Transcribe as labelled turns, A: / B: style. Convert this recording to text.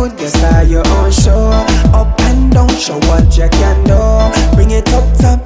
A: good, you start your own show. Up and down, show what you can do. Bring it up top,